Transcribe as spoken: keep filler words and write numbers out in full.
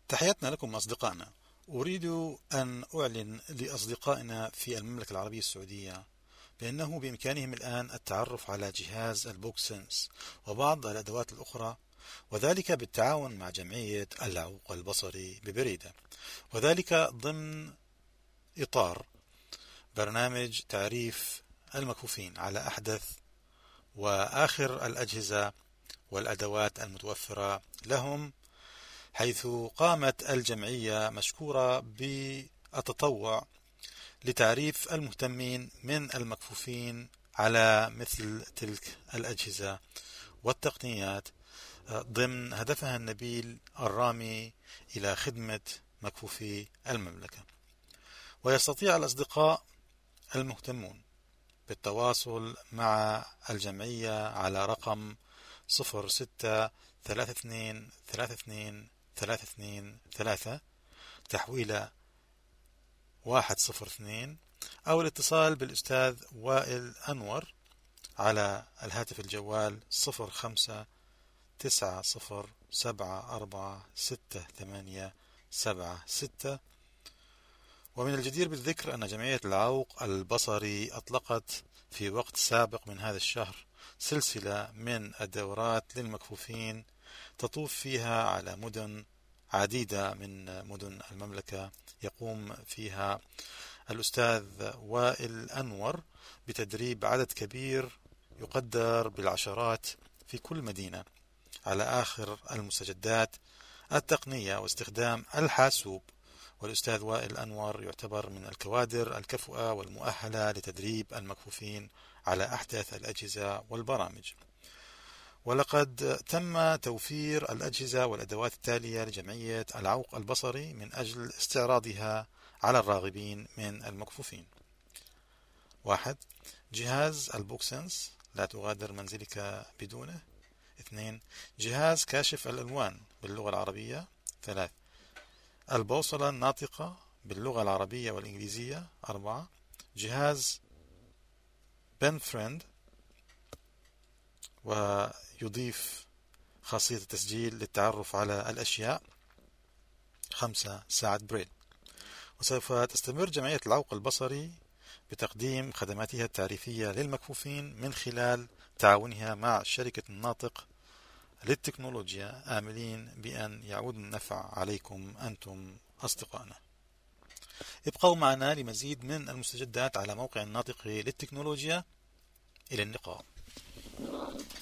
تحياتنا لكم أصدقائنا. أريد أن أعلن لأصدقائنا في المملكة العربية السعودية بأنه بإمكانهم الآن التعرف على جهاز البوك سنس وبعض الأدوات الأخرى، وذلك بالتعاون مع جمعية العوق البصري ببريدة، وذلك ضمن إطار برنامج تعريف المكفوفين على أحدث وآخر الأجهزة والأدوات المتوفرة لهم، حيث قامت الجمعية مشكورة بالتطوع لتعريف المهتمين من المكفوفين على مثل تلك الأجهزة والتقنيات ضمن هدفها النبيل الرامي إلى خدمة مكفوفي المملكة. ويستطيع الأصدقاء المهتمون بالتواصل مع الجمعية على رقم صفر ستة ثلاثة اثنين ثلاثة اثنين ثلاثة اثنين ثلاثة تحويلة واحد صفر اثنين، أو الاتصال بالأستاذ وائل أنور على الهاتف الجوال صفر خمسة تسعة صفر سبعة أربعة ستة ثمانية سبعة ستة. ومن الجدير بالذكر أن جمعية العوق البصري أطلقت في وقت سابق من هذا الشهر سلسلة من الدورات للمكفوفين تطوف فيها على مدن عديدة من مدن المملكة، يقوم فيها الأستاذ وائل أنور بتدريب عدد كبير يقدر بالعشرات في كل مدينة على آخر المستجدات التقنية واستخدام الحاسوب. والأستاذ وائل أنور يعتبر من الكوادر الكفؤة والمؤهلة لتدريب المكفوفين على أحدث الأجهزة والبرامج. ولقد تم توفير الأجهزة والأدوات التالية لجمعية العوق البصري من أجل استعراضها على الراغبين من المكفوفين. واحد، جهاز البوك سنس، لا تغادر منزلك بدونه. اثنين، جهاز كاشف الألوان باللغة العربية. ثلاث، البوصلة الناطقة باللغة العربية والإنجليزية. أربعة، جهاز بن فريند ويضيف خاصية التسجيل للتعرف على الأشياء. خمسة، ساعة بريل. وسوف تستمر جمعية العوق البصري بتقديم خدماتها التعريفية للمكفوفين من خلال تعاونها مع شركة الناطق للتكنولوجيا، آملين بأن يعود النفع عليكم أنتم أصدقائنا. ابقوا معنا لمزيد من المستجدات على موقع الناطق للتكنولوجيا. إلى اللقاء.